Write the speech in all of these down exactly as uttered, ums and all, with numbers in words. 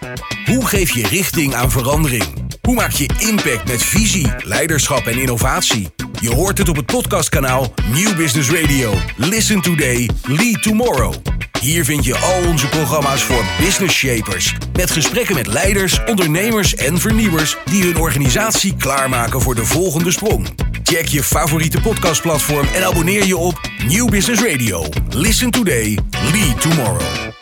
Hoe geef je richting aan verandering? Hoe maak je impact met visie, leiderschap en innovatie? Je hoort het op het podcastkanaal Nieuw Business Radio. Listen today, lead tomorrow. Hier vind je al onze programma's voor business shapers. Met gesprekken met leiders, ondernemers en vernieuwers die hun organisatie klaarmaken voor de volgende sprong. Check je favoriete podcastplatform en abonneer je op Nieuw Business Radio. Listen today, lead tomorrow.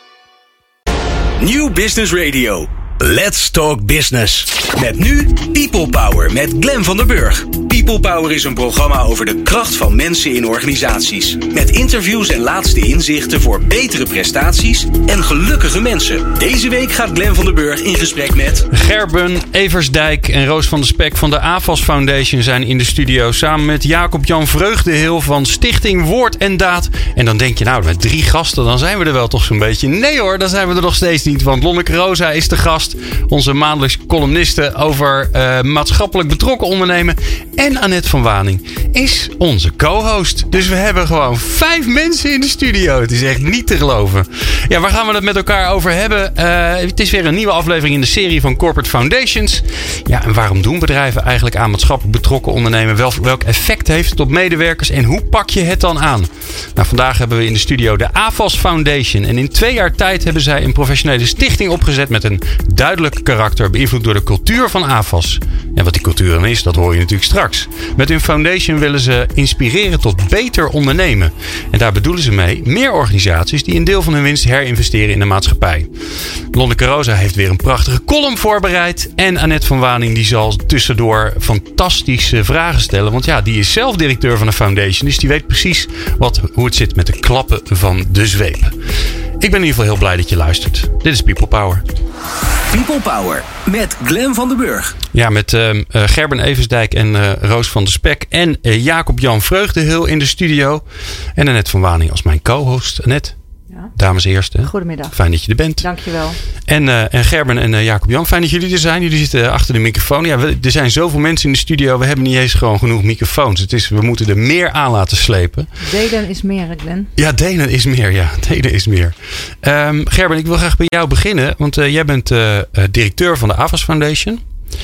Nieuw Business Radio. Let's talk business. Met nu People Power met Glenn van der Burg. People Power is een programma over de kracht van mensen in organisaties. Met interviews en laatste inzichten voor betere prestaties en gelukkige mensen. Deze week gaat Glenn van der Burg in gesprek met... Gerben Eversdijk en Roos van der Spek van de A F A S Foundation zijn in de studio. Samen met Jacob-Jan Vreugdehil van Stichting Woord en Daad. En dan denk je, nou, met drie gasten, dan zijn we er wel toch zo'n beetje. Nee hoor, dan zijn we er nog steeds niet. Want Lonneke Rosa is de gast. Onze maandelijks columniste over uh, maatschappelijk betrokken ondernemen. En Annette van Waning is onze co-host. Dus we hebben gewoon vijf mensen in de studio. Het is echt niet te geloven. Ja, waar gaan we het met elkaar over hebben? Uh, het is weer een nieuwe aflevering in de serie van Corporate Foundations. Ja, en waarom doen bedrijven eigenlijk aan maatschappelijk betrokken ondernemen? Wel, welk effect heeft het op medewerkers en hoe pak je het dan aan? Nou, vandaag hebben we in de studio de A F A S Foundation. En in twee jaar tijd hebben zij een professionele stichting opgezet met een duidelijk karakter, beïnvloed door de cultuur van A F A S. En wat die cultuur dan is, dat hoor je natuurlijk straks. Met hun foundation willen ze inspireren tot beter ondernemen. En daar bedoelen ze mee meer organisaties die een deel van hun winst herinvesteren in de maatschappij. Lonneke Rosa heeft weer een prachtige column voorbereid. En Annette van Waning die zal tussendoor fantastische vragen stellen. Want ja, die is zelf directeur van een foundation. Dus die weet precies wat, hoe het zit met de klappen van de zweep. Ik ben in ieder geval heel blij dat je luistert. Dit is People Power. People Power met Glenn van der Burg. Ja, met uh, uh, Gerben Eversdijk en uh, Roos van der Spek en uh, Jacob-Jan Vreugdehil in de studio. En Annette van Waning als mijn co-host. Annette, ja. Dames eerst. Hè? Goedemiddag. Fijn dat je er bent. Dankjewel. En, uh, en Gerben en uh, Jacob-Jan, fijn dat jullie er zijn. Jullie zitten achter de microfoon. Ja, we, er zijn zoveel mensen in de studio. We hebben niet eens gewoon genoeg microfoons. Het is, we moeten er meer aan laten slepen. Delen is meer, Glenn. Ja, delen is meer. Ja, delen is meer. Um, Gerben, ik wil graag bij jou beginnen. Want uh, jij bent uh, uh, directeur van de A F A S Foundation.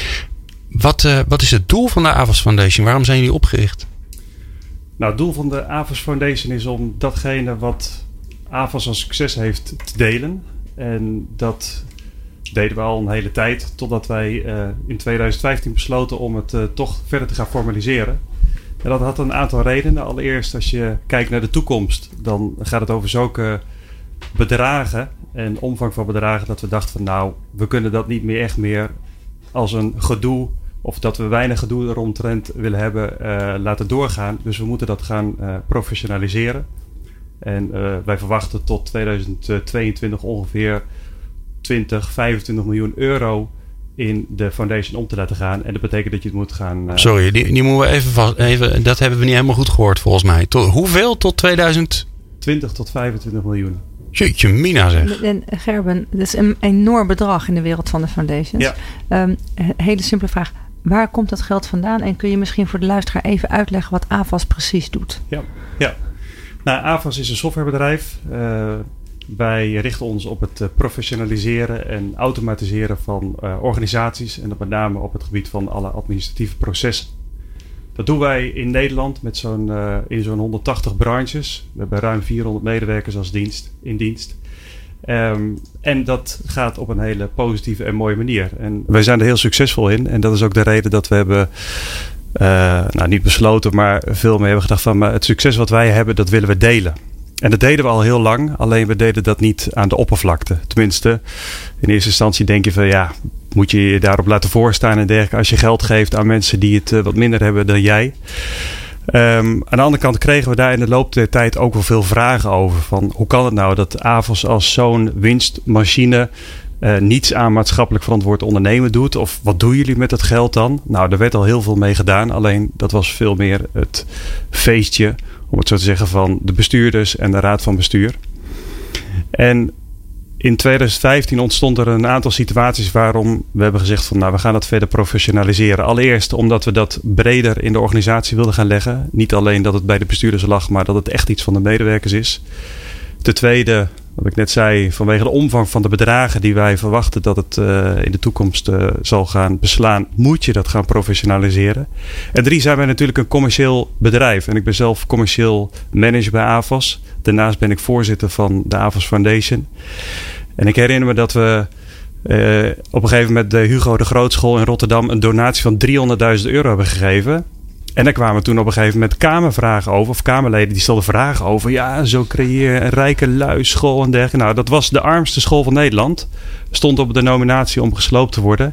Wat, uh, wat is het doel van de A F A S Foundation? Waarom zijn jullie opgericht? Nou, het doel van de A F A S Foundation is om datgene wat A F A S als succes heeft te delen. En dat deden we al een hele tijd. Totdat wij uh, in twintig vijftien besloten om het uh, toch verder te gaan formaliseren. En dat had een aantal redenen. Allereerst als je kijkt naar de toekomst. Dan gaat het over zulke bedragen en omvang van bedragen. Dat we dachten van nou, we kunnen dat niet meer echt meer als een gedoe. Of dat we weinig gedoe eromtrent willen hebben uh, laten doorgaan. Dus we moeten dat gaan uh, professionaliseren. En uh, wij verwachten tot tweeduizend tweeëntwintig ongeveer twintig, vijfentwintig miljoen euro in de foundation om te laten gaan. En dat betekent dat je het moet gaan... Uh, Sorry, die, die moeten we even vast... Even, dat hebben we niet helemaal goed gehoord volgens mij. Tot, hoeveel tot tweeduizend? twintig tot vijfentwintig miljoen. Jeetje mina zeg. En Gerben, dat is een enorm bedrag in de wereld van de foundations. Ja. Um, hele simpele vraag. Waar komt dat geld vandaan? En kun je misschien voor de luisteraar even uitleggen wat A F A S precies doet? Ja, ja. Nou, A F A S is een softwarebedrijf. Uh, wij richten ons op het uh, professionaliseren en automatiseren van uh, organisaties. En dat met name op het gebied van alle administratieve processen. Dat doen wij in Nederland met zo'n, uh, in zo'n honderdtachtig branches. We hebben ruim vierhonderd medewerkers als dienst, in dienst. Um, en dat gaat op een hele positieve en mooie manier. En wij zijn er heel succesvol in. En dat is ook de reden dat we hebben... Uh, nou, niet besloten, maar veel mee hebben gedacht van maar het succes wat wij hebben, dat willen we delen. En dat deden we al heel lang, alleen we deden dat niet aan de oppervlakte. Tenminste, in eerste instantie denk je van ja, moet je je daarop laten voorstaan en dergelijke als je geld geeft aan mensen die het uh, wat minder hebben dan jij. Um, aan de andere kant kregen we daar in de loop der tijd ook wel veel vragen over. Van hoe kan het nou dat A F A S als zo'n winstmachine Uh, niets aan maatschappelijk verantwoord ondernemen doet? Of wat doen jullie met dat geld dan? Nou, daar werd al heel veel mee gedaan. Alleen dat was veel meer het feestje, om het zo te zeggen, van de bestuurders en de raad van bestuur. En in twintig vijftien ontstond er een aantal situaties waarom we hebben gezegd van nou, we gaan dat verder professionaliseren. Allereerst omdat we dat breder in de organisatie wilden gaan leggen. Niet alleen dat het bij de bestuurders lag, maar dat het echt iets van de medewerkers is. Ten tweede, wat ik net zei, vanwege de omvang van de bedragen die wij verwachten dat het uh, in de toekomst uh, zal gaan beslaan, moet je dat gaan professionaliseren. En drie, zijn wij natuurlijk een commercieel bedrijf. En ik ben zelf commercieel manager bij A V A S. Daarnaast ben ik voorzitter van de A V A S Foundation. En ik herinner me dat we uh, op een gegeven moment de Hugo de Grootschool in Rotterdam een donatie van driehonderdduizend euro hebben gegeven. En daar kwamen toen op een gegeven moment kamervragen over. Of kamerleden die stelden vragen over. Ja, zo creëer je een rijke luisschool en dergelijke. Nou, dat was de armste school van Nederland. Stond op de nominatie om gesloopt te worden.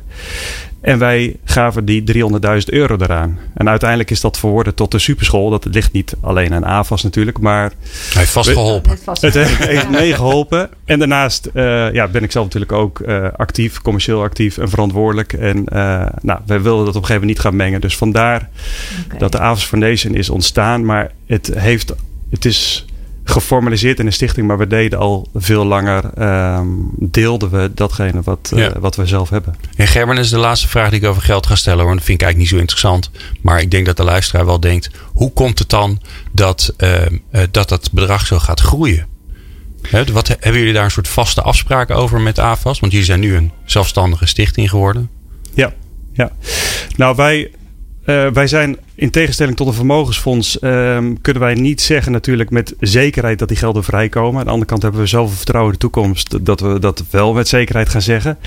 En wij gaven die driehonderdduizend euro eraan. En uiteindelijk is dat verworden tot de superschool. Dat ligt niet alleen aan A V A S natuurlijk. Maar hij heeft vast geholpen. Het heeft meegeholpen. En daarnaast uh, ja, ben ik zelf natuurlijk ook uh, actief. Commercieel actief en verantwoordelijk. En uh, nou, wij wilden dat op een gegeven moment niet gaan mengen. Dus vandaar okay. dat de A V A S Foundation is ontstaan. Maar het, heeft, het is geformaliseerd in een stichting. Maar we deden al veel langer. Um, deelden we datgene wat, uh, ja. wat we zelf hebben. En Gerben, is de laatste vraag die ik over geld ga stellen. Want dat vind ik eigenlijk niet zo interessant. Maar ik denk dat de luisteraar wel denkt. Hoe komt het dan dat uh, uh, dat, dat bedrag zo gaat groeien? He, wat, hebben jullie daar een soort vaste afspraken over met A V A S? Want jullie zijn nu een zelfstandige stichting geworden. Ja, ja. Nou wij... Uh, wij zijn in tegenstelling tot een vermogensfonds uh, kunnen wij niet zeggen natuurlijk met zekerheid dat die gelden vrijkomen. Aan de andere kant hebben we zoveel vertrouwen in de toekomst dat we dat wel met zekerheid gaan zeggen.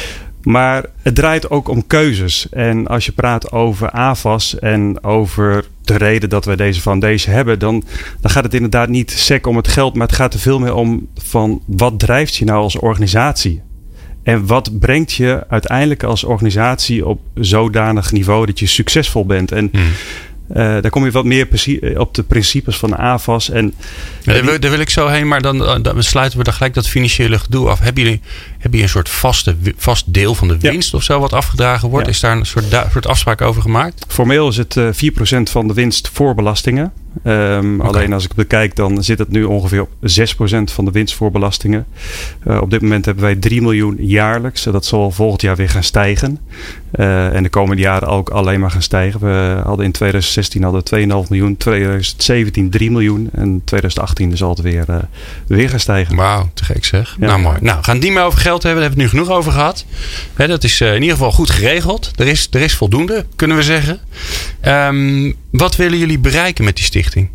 Maar het draait ook om keuzes. En als je praat over A V A S en over de reden dat we deze foundation hebben, dan, dan gaat het inderdaad niet sec om het geld, maar het gaat er veel meer om van wat drijft je nou als organisatie? En wat brengt je uiteindelijk als organisatie op zodanig niveau dat je succesvol bent? En hmm. uh, daar kom je wat meer op de principes van de A V A S. En, ja, daar, wil, daar wil ik zo heen, maar dan, dan sluiten we dan gelijk dat financiële gedoe af. Hebben jullie, hebben jullie een soort vaste, vast deel van de winst ja. of zo wat afgedragen wordt? Ja. Is daar een soort, da, soort afspraak over gemaakt? Formeel is het uh, vier procent van de winst voor belastingen. Um, okay. Alleen als ik bekijk, dan zit het nu ongeveer op zes procent van de winst voor belastingen. Uh, op dit moment hebben wij drie miljoen jaarlijks. Dat zal volgend jaar weer gaan stijgen. Uh, en de komende jaren ook alleen maar gaan stijgen. We hadden in twintig zestien hadden we twee komma vijf miljoen. twintig zeventien drie miljoen. En twintig achttien zal het weer, uh, weer gaan stijgen. Wauw, te gek zeg. Ja. Nou mooi. Nou, we gaan het niet meer over geld hebben. Daar hebben we het nu genoeg over gehad. He, dat is uh, in ieder geval goed geregeld. Er is, er is voldoende, kunnen we zeggen. Um, wat willen jullie bereiken met die stichting?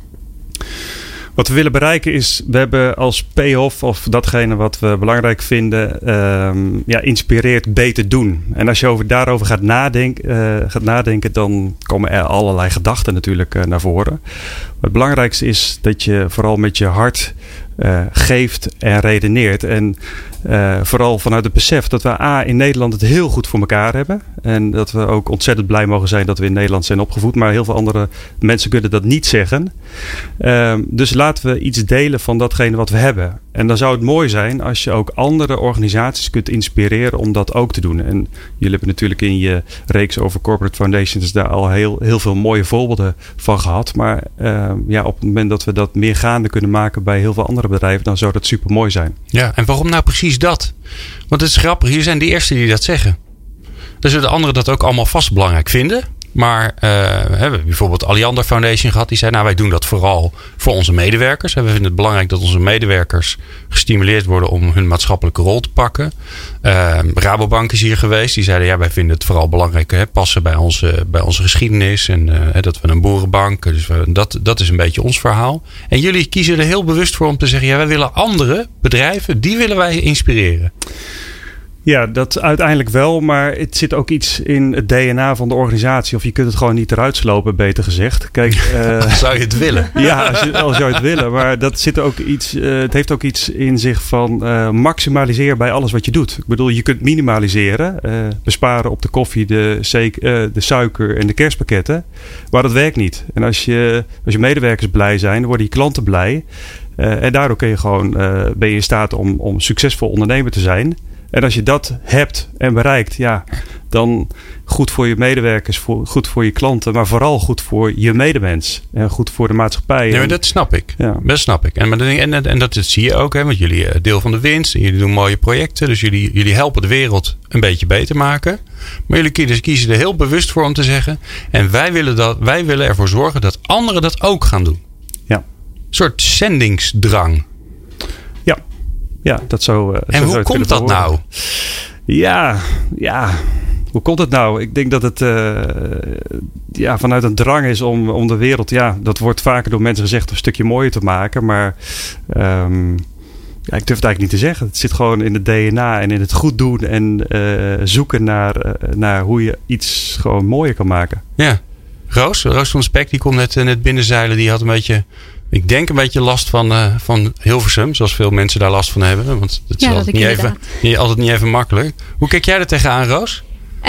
Wat we willen bereiken is, we hebben als payoff of datgene wat we belangrijk vinden, um, ja, inspireert beter doen. En als je over, daarover gaat nadenken, uh, gaat nadenken, dan komen er allerlei gedachten natuurlijk uh, naar voren. Het belangrijkste is dat je vooral met je hart uh, geeft en redeneert. En uh, vooral vanuit het besef dat we A, in Nederland het heel goed voor elkaar hebben. En dat we ook ontzettend blij mogen zijn dat we in Nederland zijn opgevoed. Maar heel veel andere mensen kunnen dat niet zeggen. Uh, dus laten we iets delen van datgene wat we hebben. En dan zou het mooi zijn als je ook andere organisaties kunt inspireren om dat ook te doen. En jullie hebben natuurlijk in je reeks over corporate foundations daar al heel, heel veel mooie voorbeelden van gehad. Maar uh, ja, op het moment dat we dat meer gaande kunnen maken bij heel veel andere bedrijven, dan zou dat super mooi zijn. Ja, en waarom nou precies dat? Want het is grappig, hier zijn de eerste die dat zeggen. Dan zullen de anderen dat ook allemaal vast belangrijk vinden. Maar uh, we hebben bijvoorbeeld Alliander Foundation gehad. Die zei, nou wij doen dat vooral voor onze medewerkers. We vinden het belangrijk dat onze medewerkers gestimuleerd worden om hun maatschappelijke rol te pakken. Uh, Rabobank is hier geweest. Die zeiden, ja wij vinden het vooral belangrijk hè, passen bij onze, bij onze geschiedenis. En uh, dat we een boerenbank. Dus we, dat, dat is een beetje ons verhaal. En jullie kiezen er heel bewust voor om te zeggen, ja wij willen andere bedrijven, die willen wij inspireren. Ja, dat uiteindelijk wel, maar het zit ook iets in het D N A van de organisatie. Of je kunt het gewoon niet eruit slopen, beter gezegd. Kijk, uh, zou je het willen? Ja, als je, als je het willen. Maar dat zit ook iets, uh, het heeft ook iets in zich van uh, maximaliseer bij alles wat je doet. Ik bedoel, je kunt minimaliseren. Uh, besparen op de koffie, de, zeek, uh, de suiker en de kerstpakketten. Maar dat werkt niet. En als je, als je medewerkers blij zijn, dan worden je klanten blij. Uh, en daardoor kun je gewoon, uh, ben je in staat om, om succesvol ondernemer te zijn. En als je dat hebt en bereikt, ja, dan goed voor je medewerkers, voor, goed voor je klanten, maar vooral goed voor je medemens en goed voor de maatschappij. Ja, maar dat snap ik. Ja. Dat snap ik. En, en, en, en dat, dat zie je ook, hè, want jullie deel van de winst en jullie doen mooie projecten, dus jullie, jullie helpen de wereld een beetje beter maken. Maar jullie kiezen, kiezen er heel bewust voor om te zeggen, en wij willen, dat, wij willen ervoor zorgen dat anderen dat ook gaan doen. Ja. Een soort zendingsdrang. Ja. ja, dat zo. Uh, en zo hoe komt dat horen. nou? Ja, ja. Hoe komt het nou? Ik denk dat het uh, ja, vanuit een drang is om, om de wereld... Ja, dat wordt vaker door mensen gezegd een stukje mooier te maken. Maar um, ja, ik durf het eigenlijk niet te zeggen. Het zit gewoon in het D N A en in het goed doen. En uh, zoeken naar, uh, naar hoe je iets gewoon mooier kan maken. Ja. Roos, Roos van de Spek, die komt net, net binnenzeilen. Die had een beetje... Ik denk een beetje last van, uh, van Hilversum. Zoals veel mensen daar last van hebben. Want het is ja, altijd, niet even, niet, altijd niet even makkelijk. Hoe kijk jij er tegenaan, Roos?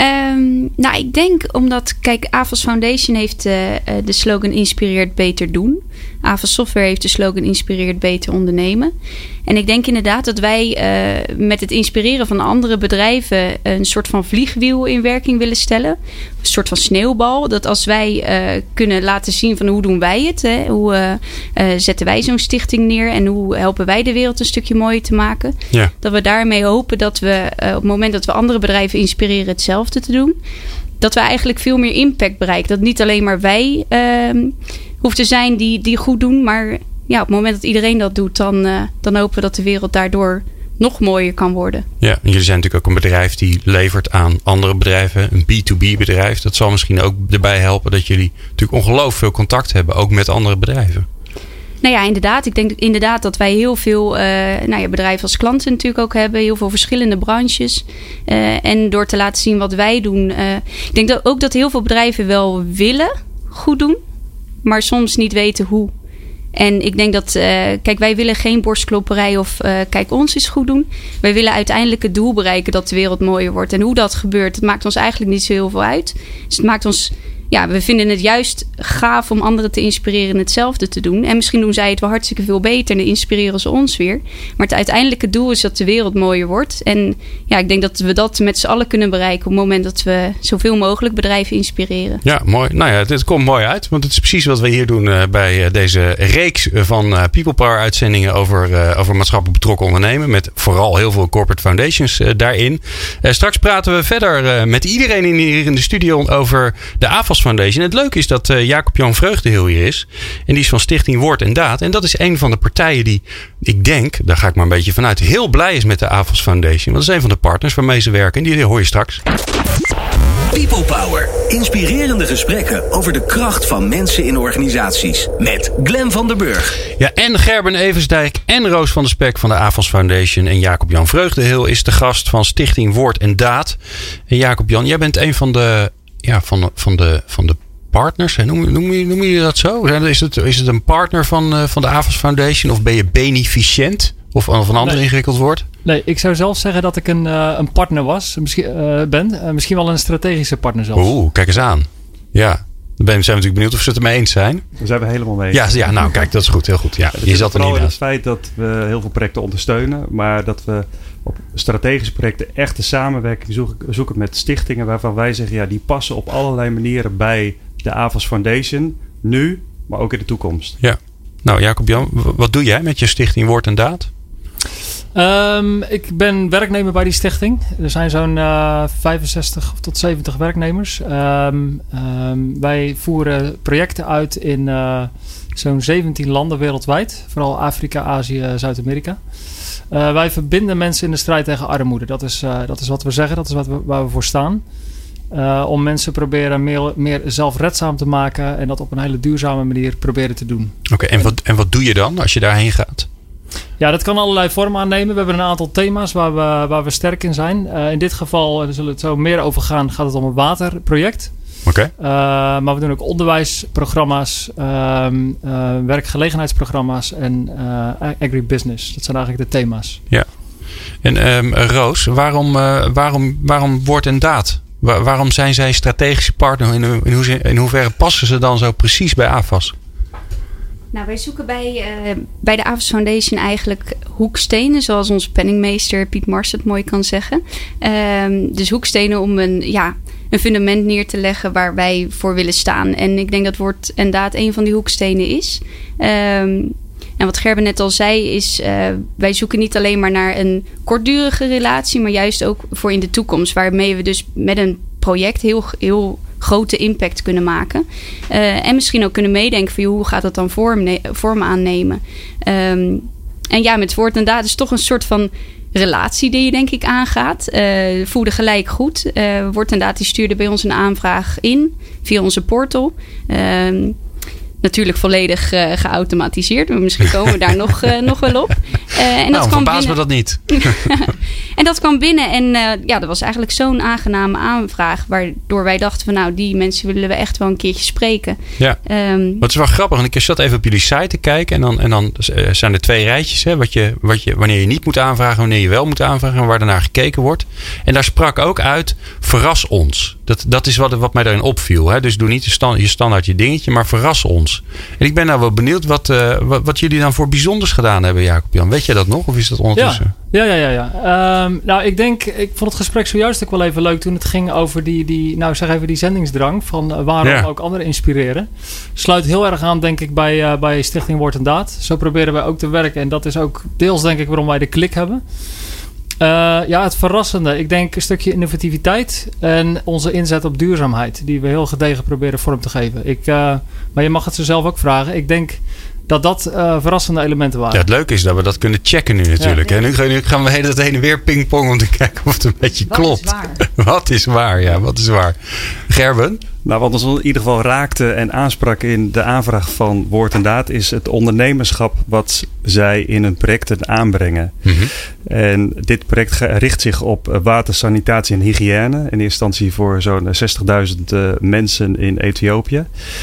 Um, nou, ik denk omdat... Kijk, A V O S Foundation heeft uh, de slogan Inspireert beter doen. A V O S Software heeft de slogan Inspireert beter ondernemen. En ik denk inderdaad dat wij uh, met het inspireren van andere bedrijven... een soort van vliegwiel in werking willen stellen. Een soort van sneeuwbal. Dat als wij uh, kunnen laten zien van hoe doen wij het. Hè? Hoe uh, uh, zetten wij zo'n stichting neer. En hoe helpen wij de wereld een stukje mooier te maken. Ja. Dat we daarmee hopen dat we uh, op het moment dat we andere bedrijven inspireren hetzelfde te doen. Dat we eigenlijk veel meer impact bereiken. Dat niet alleen maar wij uh, hoeven te zijn die, die goed doen. Maar ja, op het moment dat iedereen dat doet, dan, uh, dan hopen we dat de wereld daardoor nog mooier kan worden. Ja, en jullie zijn natuurlijk ook een bedrijf die levert aan andere bedrijven. Een B twee B bedrijf. Dat zal misschien ook erbij helpen dat jullie natuurlijk ongelooflijk veel contact hebben. Ook met andere bedrijven. Nou ja, inderdaad. Ik denk inderdaad dat wij heel veel uh, nou ja, bedrijven als klanten natuurlijk ook hebben. Heel veel verschillende branches. Uh, en door te laten zien wat wij doen. Uh, ik denk dat ook dat heel veel bedrijven wel willen goed doen. Maar soms niet weten hoe. En ik denk dat, uh, kijk, wij willen geen borstklopperij of uh, kijk ons eens goed doen. Wij willen uiteindelijk het doel bereiken dat de wereld mooier wordt. En hoe dat gebeurt, het maakt ons eigenlijk niet zo heel veel uit. Dus het maakt ons... Ja, we vinden het juist gaaf om anderen te inspireren hetzelfde te doen. En misschien doen zij het wel hartstikke veel beter en dan inspireren ze ons weer. Maar het uiteindelijke doel is dat de wereld mooier wordt. En ja, ik denk dat we dat met z'n allen kunnen bereiken op het moment dat we zoveel mogelijk bedrijven inspireren. Ja, mooi. Nou ja, dit komt mooi uit. Want het is precies wat we hier doen uh, bij uh, deze reeks van uh, People Power uitzendingen over, uh, over maatschappelijk betrokken ondernemen. Met vooral heel veel corporate foundations uh, daarin. Uh, straks praten we verder uh, met iedereen in, hier in de studio over de A V O S Foundation. Het leuke is dat uh, Jacob-Jan Vreugdehil hier is. En die is van Stichting Woord en Daad. En dat is een van de partijen die, ik denk, daar ga ik maar een beetje vanuit, heel blij is met de A V O S Foundation. Want dat is een van de partners waarmee ze werken. En die hoor je straks. People Power. Inspirerende gesprekken over de kracht van mensen in organisaties. Met Glenn van der Burg. Ja, en Gerben Eversdijk en Roos van der Spek van de A V O S Foundation. En Jacob-Jan Vreugdehil is de gast van Stichting Woord en Daad. En Jacob-Jan, jij bent een van de... Ja, van de, van de, van de partners. Noem, noem, je, noem je dat zo? Is het, is het een partner van, uh, van de A V O S Foundation? Of ben je beneficiënt? Of, of een ander nee. ingewikkeld woord? Nee, ik zou zelf zeggen dat ik een, uh, een partner was. Misschien, uh, ben. Uh, misschien wel een strategische partner zelfs. Oeh, kijk eens aan. Ja. Dan zijn we natuurlijk benieuwd of ze het ermee eens zijn. Daar zijn we helemaal mee. Ja, ja, nou kijk, dat is goed. Heel goed. Ja, je zat er niet in het feit dat we heel veel projecten ondersteunen. Maar dat we op strategische projecten echt de samenwerking zoeken, zoeken met stichtingen. Waarvan wij zeggen, ja, die passen op allerlei manieren bij de A V O S Foundation. Nu, maar ook in de toekomst. Ja. Nou Jacob-Jan, wat doe jij met je stichting Woord en Daad? Um, ik ben werknemer bij die stichting. Er zijn zo'n uh, vijfenzestig tot zeventig werknemers. Um, um, wij voeren projecten uit in uh, zo'n zeventien landen wereldwijd. Vooral Afrika, Azië, Zuid-Amerika. Uh, wij verbinden mensen in de strijd tegen armoede. Dat is, uh, dat is wat we zeggen, dat is wat we, waar we voor staan. Uh, om mensen proberen meer, meer zelfredzaam te maken. En dat op een hele duurzame manier proberen te doen. Oké, okay, en, wat, en wat doe je dan als je daarheen gaat? Ja, dat kan allerlei vormen aannemen. We hebben een aantal thema's waar we, waar we sterk in zijn. Uh, in dit geval, daar zullen we het zo meer over gaan, gaat het om een waterproject. Oké. Okay. Uh, maar we doen ook onderwijsprogramma's, uh, uh, werkgelegenheidsprogramma's en uh, agribusiness. Dat zijn eigenlijk de thema's. Ja. En um, Roos, waarom, uh, waarom, waarom Woord en Daad? Waar, waarom zijn zij strategische partner? In, in, hoe, in hoeverre passen ze dan zo precies bij A V O S? Nou, wij zoeken bij, uh, bij de A V O S Foundation eigenlijk hoekstenen, zoals onze penningmeester Piet Mars het mooi kan zeggen. Um, dus hoekstenen om een, ja, een fundament neer te leggen waar wij voor willen staan. En ik denk dat Woord en Daad een van die hoekstenen is. Um, en wat Gerben net al zei is, uh, wij zoeken niet alleen maar naar een kortdurige relatie, maar juist ook voor in de toekomst, waarmee we dus met een project heel, heel grote impact kunnen maken. Uh, en misschien ook kunnen meedenken van joh, hoe gaat dat dan vorm, ne- vorm aannemen. Um, en ja, met woord en daad is toch een soort van relatie die je denk ik aangaat. Uh, voelde gelijk goed. Uh, woord en daad die stuurde bij ons een aanvraag in via onze portal. Uh, Natuurlijk volledig uh, geautomatiseerd. Maar misschien komen we daar nog, uh, nog wel op. Uh, en nou, dat verbaas me dat niet. En dat kwam binnen. En uh, ja, dat was eigenlijk zo'n aangename aanvraag. Waardoor wij dachten van nou, die mensen willen we echt wel een keertje spreken. Ja, um, wat is wel grappig. Want ik zat even op jullie site te kijken. En dan, en dan zijn er twee rijtjes. Hè, wat je, wat je, wanneer je niet moet aanvragen. Wanneer je wel moet aanvragen. En waar daarnaar gekeken wordt. En daar sprak ook uit. Verras ons. Dat, dat is wat, wat mij daarin opviel. Hè. Dus doe niet je, stand, je standaard je dingetje. Maar verras ons. En ik ben nou wel benieuwd wat, uh, wat, wat jullie dan voor bijzonders gedaan hebben, Jacob-Jan. Weet je dat nog? Of is dat ondertussen? Ja, ja, ja. ja, ja. Um, nou, ik denk, ik vond het gesprek zojuist ook wel even leuk toen het ging over die, die nou zeg even die zendingsdrang van uh, waarom ja. ook anderen inspireren. Sluit heel erg aan, denk ik, bij, uh, bij Stichting Woord en Daad. Zo proberen wij ook te werken. En dat is ook deels, denk ik, waarom wij de klik hebben. Uh, ja, het verrassende. Ik denk een stukje innovativiteit en onze inzet op duurzaamheid. Die we heel gedegen proberen vorm te geven. Ik, uh, maar je mag het ze zelf ook vragen. Ik denk dat dat uh, verrassende elementen waren. Ja, het leuke is dat we dat kunnen checken nu natuurlijk. Ja, ja. En nu, nu gaan we hele tijd heen en weer pingpong om te kijken of het een beetje wat klopt. Is waar? Wat is waar? Ja, wat is waar? Gerben? Nou, wat ons in ieder geval raakte en aansprak in de aanvraag van Woord en Daad is het ondernemerschap wat zij in hun projecten aanbrengen. Mm-hmm. En dit project richt zich op water, sanitatie en hygiëne. In eerste instantie voor zo'n zestigduizend uh, mensen in Ethiopië.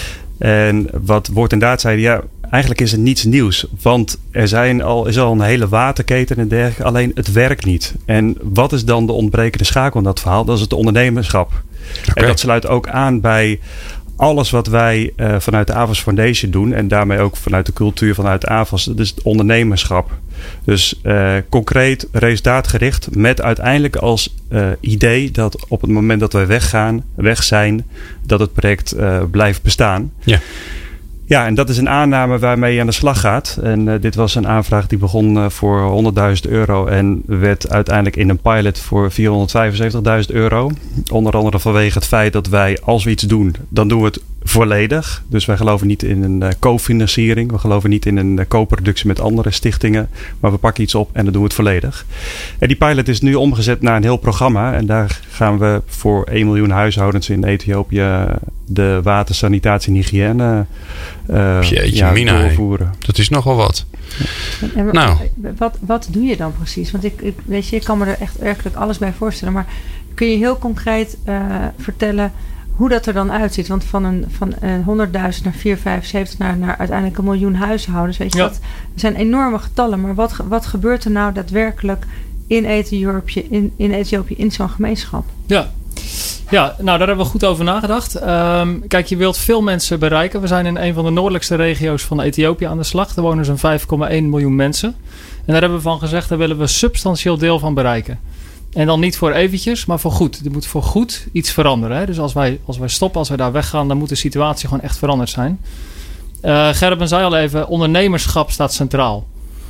En wat Woord en Daad zeiden, ja, eigenlijk is het niets nieuws. Want er zijn al, is al een hele waterketen en dergelijke. Alleen het werkt niet. En wat is dan de ontbrekende schakel in dat verhaal? Dat is het ondernemerschap. Okay. En dat sluit ook aan bij alles wat wij uh, vanuit de Avas Foundation doen. En daarmee ook vanuit de cultuur vanuit Avas. Dat is het ondernemerschap. Dus uh, concreet, resultaatgericht. Met uiteindelijk als uh, idee dat op het moment dat wij weggaan, weg zijn, dat het project uh, blijft bestaan. Ja. Ja, en dat is een aanname waarmee je aan de slag gaat. En uh, dit was een aanvraag die begon uh, voor honderdduizend euro en werd uiteindelijk in een pilot voor vierhonderdvijfenzeventigduizend euro. Onder andere vanwege het feit dat wij, als we iets doen, dan doen we het volledig. Dus wij geloven niet in een uh, co-financiering. We geloven niet in een uh, co-productie met andere stichtingen. Maar we pakken iets op en dan doen we het volledig. En die pilot is nu omgezet naar een heel programma. En daar gaan we voor één miljoen huishoudens in Ethiopië de water, sanitatie en hygiëne uh, Jeetje, ja, mina, doorvoeren. Dat is nogal wat. En, nou. wat, wat doe je dan precies? Want ik, ik, weet je, ik kan me er echt werkelijk alles bij voorstellen. Maar kun je heel concreet uh, vertellen hoe dat er dan uitziet? Want van een van een honderdduizend naar vierhonderdvijfenzeventig naar, naar uiteindelijk een miljoen huishoudens. Weet je, ja. dat zijn enorme getallen. Maar wat, wat gebeurt er nou daadwerkelijk in Ethiopië, in, in Ethiopië, in zo'n gemeenschap? Ja. Ja, nou daar hebben we goed over nagedacht. Um, kijk, je wilt veel mensen bereiken. We zijn in een van de noordelijkste regio's van Ethiopië aan de slag. Er wonen zo'n vijf komma één miljoen mensen. En daar hebben we van gezegd, daar willen we een substantieel deel van bereiken. En dan niet voor eventjes, maar voor goed. Er moet voor goed iets veranderen. Hè? Dus als wij, als wij stoppen, als wij daar weggaan, dan moet de situatie gewoon echt veranderd zijn. Uh, Gerben zei al even, ondernemerschap staat centraal.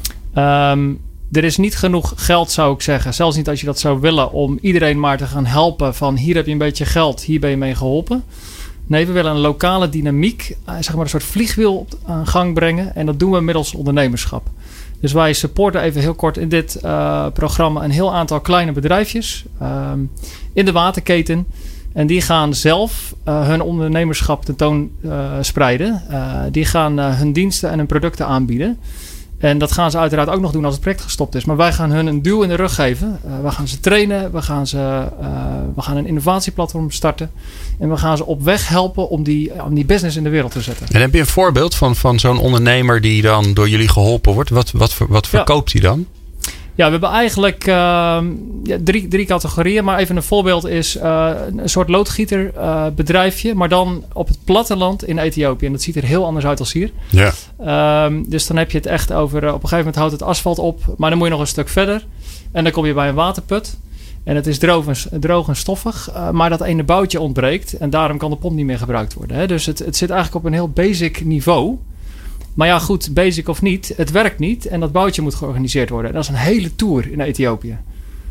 Um, Er is niet genoeg geld, zou ik zeggen. Zelfs niet als je dat zou willen, om iedereen maar te gaan helpen. Van hier heb je een beetje geld, hier ben je mee geholpen. Nee, we willen een lokale dynamiek, zeg maar een soort vliegwiel op aan gang brengen. En dat doen we middels ondernemerschap. Dus wij supporten even heel kort in dit uh, programma een heel aantal kleine bedrijfjes um, in de waterketen. En die gaan zelf uh, hun ondernemerschap tentoon uh, spreiden. Uh, die gaan uh, hun diensten en hun producten aanbieden. En dat gaan ze uiteraard ook nog doen als het project gestopt is. Maar wij gaan hun een duw in de rug geven. Uh, we gaan ze trainen. We gaan, ze, uh, we gaan een innovatieplatform starten. En we gaan ze op weg helpen om die, om die business in de wereld te zetten. En heb je een voorbeeld van, van zo'n ondernemer die dan door jullie geholpen wordt? Wat, wat, wat verkoopt hij ja. dan? Ja, we hebben eigenlijk uh, ja, drie, drie categorieën. Maar even een voorbeeld is uh, een soort loodgieterbedrijfje. Uh, maar dan op het platteland in Ethiopië. En dat ziet er heel anders uit als hier. Ja. Um, dus dan heb je het echt over... Uh, op een gegeven moment houdt het asfalt op. Maar dan moet je nog een stuk verder. En dan kom je bij een waterput. En het is droog en, droog en stoffig. Uh, maar dat ene boutje ontbreekt. En daarom kan de pomp niet meer gebruikt worden. Hè? Dus het, het zit eigenlijk op een heel basic niveau. Maar ja, goed, basic of niet, het werkt niet. En dat boutje moet georganiseerd worden. En dat is een hele tour in Ethiopië. Um,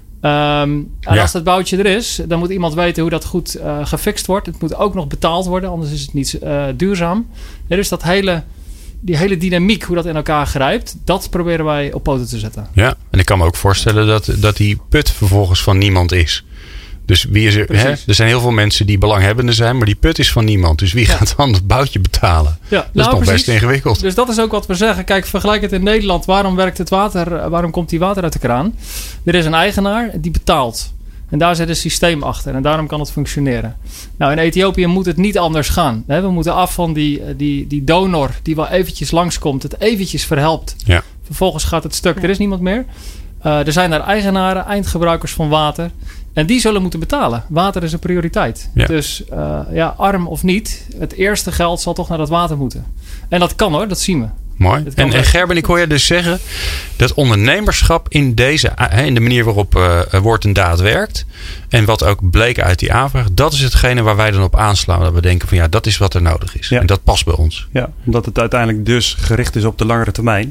en ja. als dat boutje er is, dan moet iemand weten hoe dat goed uh, gefixt wordt. Het moet ook nog betaald worden, anders is het niet uh, duurzaam. Ja, dus dat hele die hele dynamiek, hoe dat in elkaar grijpt, dat proberen wij op poten te zetten. Ja, en ik kan me ook voorstellen dat, dat die put vervolgens van niemand is. Dus wie is er, hè? Er zijn heel veel mensen die belanghebbenden zijn, maar die put is van niemand. Dus wie ja. gaat dan het boutje betalen? Ja, dat nou, is nog precies. best ingewikkeld. Dus dat is ook wat we zeggen. Kijk, vergelijk het in Nederland. Waarom werkt het water? Waarom komt die water uit de kraan? Er is een eigenaar die betaalt. En daar zit een systeem achter. En daarom kan het functioneren. Nou, in Ethiopië moet het niet anders gaan. We moeten af van die, die, die donor die wel eventjes langskomt. Het eventjes verhelpt. Ja. Vervolgens gaat het stuk. Er is niemand meer. Uh, er zijn daar eigenaren, eindgebruikers van water. En die zullen moeten betalen. Water is een prioriteit. Ja. Dus uh, ja, arm of niet. Het eerste geld zal toch naar dat water moeten. En dat kan hoor, dat zien we. Mooi. En, en Gerben, ik hoor je dus zeggen dat ondernemerschap in deze, in de manier waarop uh, woord en daad werkt. En wat ook bleek uit die aanvraag. Dat is hetgene waar wij dan op aanslaan. Dat we denken van ja, dat is wat er nodig is. Ja. En dat past bij ons. Ja, omdat het uiteindelijk dus gericht is op de langere termijn.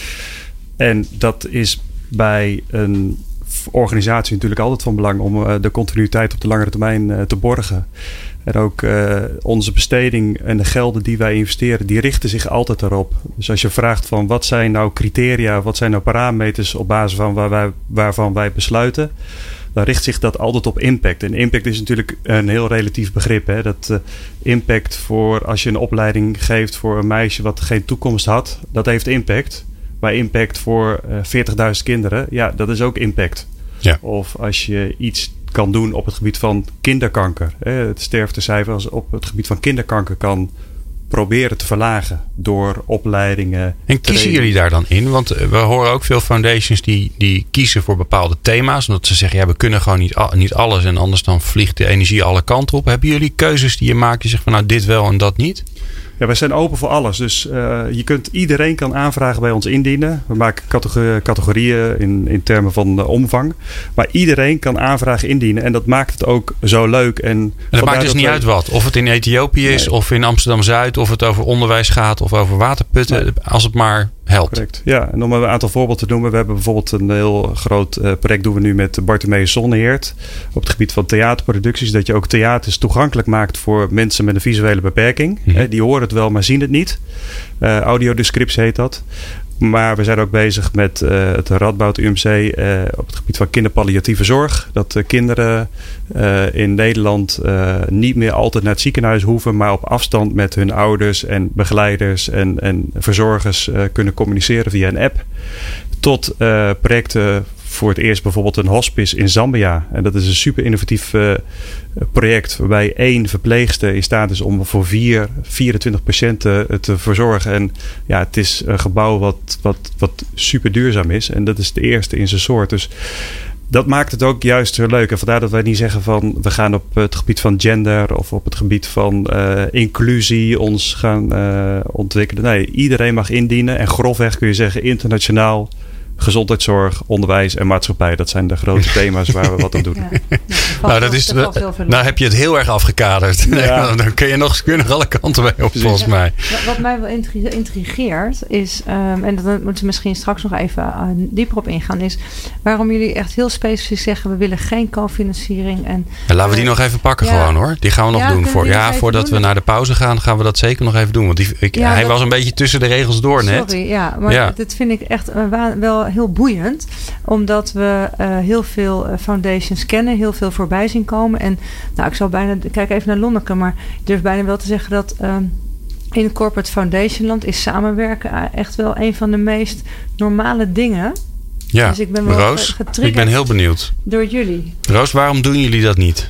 En dat is bij een organisatie natuurlijk altijd van belang om uh, de continuïteit op de langere termijn uh, te borgen. En ook uh, onze besteding en de gelden die wij investeren, die richten zich altijd erop. Dus als je vraagt van wat zijn nou criteria, wat zijn nou parameters op basis van waar wij, waarvan wij besluiten, dan richt zich dat altijd op impact. En impact is natuurlijk een heel relatief begrip. Hè? Dat uh, impact voor als je een opleiding geeft voor een meisje wat geen toekomst had, dat heeft impact. Maar impact voor uh, veertigduizend kinderen, ja, dat is ook impact. Ja. Of als je iets kan doen op het gebied van kinderkanker. Hè, het sterftecijfer op het gebied van kinderkanker kan proberen te verlagen door opleidingen. En kiezen jullie daar dan in? Want we horen ook veel foundations die, die kiezen voor bepaalde thema's. Omdat ze zeggen, ja, we kunnen gewoon niet, niet alles en anders dan vliegt de energie alle kanten op. Hebben jullie keuzes die je maakt? Je zegt van nou dit wel en dat niet? Ja, wij zijn open voor alles. Dus uh, je kunt, iedereen kan aanvragen bij ons indienen. We maken categor- categorieën in, in termen van uh, omvang. Maar iedereen kan aanvragen indienen. En dat maakt het ook zo leuk. En, en dat maakt dus dat niet wij... uit wat. Of het in Ethiopië is, nee. of in Amsterdam-Zuid. Of het over onderwijs gaat of over waterputten. Nee. Als het maar helpt. Correct. Ja, en om een aantal voorbeelden te noemen. We hebben bijvoorbeeld een heel groot uh, project doen we nu met Bartimeus Zonneheert. Op het gebied van theaterproducties. Dat je ook theaters toegankelijk maakt voor mensen met een visuele beperking. Mm-hmm. Hè, die horen het wel, maar zien het niet. Uh, audiodescriptie heet dat. Maar we zijn ook bezig met uh, het Radboud U M C uh, op het gebied van kinderpalliatieve zorg. Dat uh, kinderen uh, in Nederland uh, niet meer altijd naar het ziekenhuis hoeven, maar op afstand met hun ouders en begeleiders en, en verzorgers uh, kunnen communiceren via een app. Tot uh, projecten voor het eerst bijvoorbeeld een hospice in Zambia. En dat is een super innovatief uh, project waarbij één verpleegster in staat is om voor vier, vierentwintig patiënten te verzorgen. En ja, het is een gebouw wat, wat, wat super duurzaam is. En dat is de eerste in zijn soort. Dus dat maakt het ook juist heel leuk. En vandaar dat wij niet zeggen van we gaan op het gebied van gender of op het gebied van uh, inclusie ons gaan uh, ontwikkelen. Nee, iedereen mag indienen. En grofweg kun je zeggen internationaal. Gezondheidszorg, onderwijs en maatschappij. Dat zijn de grote thema's waar we wat aan doen. Ja, nou, nou, dat is, nou heb je het heel erg afgekaderd. Nee, ja. Dan kun je, nog, kun je nog alle kanten mee op, volgens ja. mij. Wat mij wel intrigeert is, um, en daar moeten we misschien straks nog even uh, dieper op ingaan, is waarom jullie echt heel specifiek zeggen, we willen geen cofinanciering. En, en laten we die uh, nog even pakken ja. gewoon hoor. Die gaan we nog ja, doen. Voor, ja, voordat doen? we naar de pauze gaan, gaan we dat zeker nog even doen. Want die, ik, ja, hij dat, was een beetje tussen de regels door sorry, net. Sorry, ja. Maar ja. dat vind ik echt uh, wel heel boeiend. Omdat we uh, heel veel uh, foundations kennen. Heel veel voorbij zien komen. En nou, ik zal bijna... Kijk even naar Lonneke. Maar ik durf bijna wel te zeggen dat... Uh, in corporate foundation land is samenwerken echt wel een van de meest normale dingen. Ja, dus ik ben wel Roos, ik ben heel benieuwd. Door jullie. Roos, waarom doen jullie dat niet?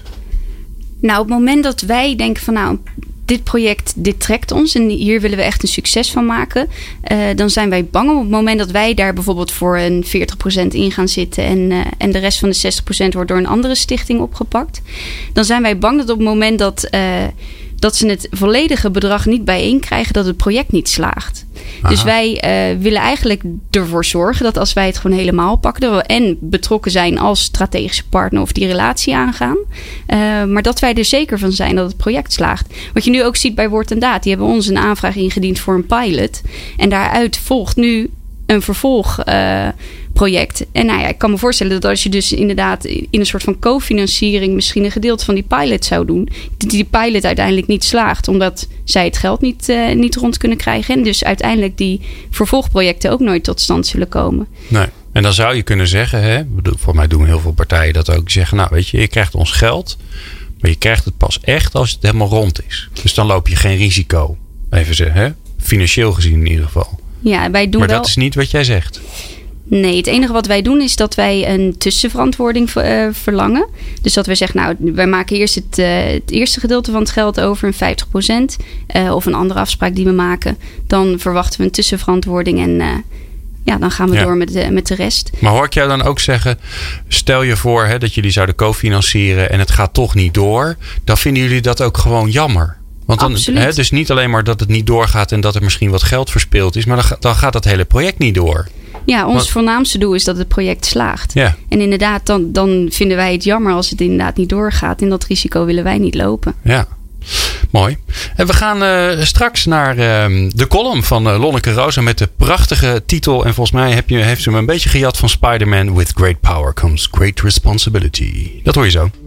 Nou, op het moment dat wij denken van nou... dit project, dit trekt ons en hier willen we echt een succes van maken. Uh, dan zijn wij bang op het moment dat wij daar bijvoorbeeld voor een veertig procent in gaan zitten en, uh, en de rest van de zestig procent wordt door een andere stichting opgepakt. Dan zijn wij bang dat op het moment dat, uh, dat ze het volledige bedrag niet bijeen krijgen, dat het project niet slaagt. Aha. Dus wij uh, willen eigenlijk ervoor zorgen dat als wij het gewoon helemaal pakken, dat we en betrokken zijn als strategische partner of die relatie aangaan. Uh, maar dat wij er zeker van zijn dat het project slaagt. Wat je nu ook ziet bij Woord en Daad, die hebben ons een aanvraag ingediend voor een pilot. En daaruit volgt nu een vervolg uh, project. En nou ja, ik kan me voorstellen dat als je dus inderdaad in een soort van cofinanciering misschien een gedeelte van die pilot zou doen, dat die pilot uiteindelijk niet slaagt, omdat zij het geld niet, uh, niet rond kunnen krijgen. En dus uiteindelijk die vervolgprojecten ook nooit tot stand zullen komen. Nee. En dan zou je kunnen zeggen, hè, voor mij doen heel veel partijen dat ook, zeggen, nou weet je, je krijgt ons geld, maar je krijgt het pas echt als het helemaal rond is. Dus dan loop je geen risico. Even zeggen, hè? Financieel gezien in ieder geval. Ja, wij doen maar wel... dat is niet wat jij zegt. Nee, het enige wat wij doen is dat wij een tussenverantwoording uh, verlangen. Dus dat wij zeggen, nou, wij maken eerst het, uh, het eerste gedeelte van het geld over, een vijftig procent. Uh, of een andere afspraak die we maken. Dan verwachten we een tussenverantwoording en uh, ja, dan gaan we ja. door met de, met de rest. Maar hoor ik jou dan ook zeggen, stel je voor hè, dat jullie zouden cofinancieren en het gaat toch niet door. Dan vinden jullie dat ook gewoon jammer. Want dan, hè, dus niet alleen maar dat het niet doorgaat en dat er misschien wat geld verspild is, maar dan, dan gaat dat hele project niet door. Ja, ons Want, voornaamste doel is dat het project slaagt. Ja. En inderdaad, dan, dan vinden wij het jammer als het inderdaad niet doorgaat. En dat risico willen wij niet lopen. Ja, mooi. En we gaan uh, straks naar uh, de column van uh, Lonneke Rosa met de prachtige titel. En volgens mij heb je, heeft ze hem een beetje gejat van Spider-Man. With great power comes great responsibility. Dat hoor je zo.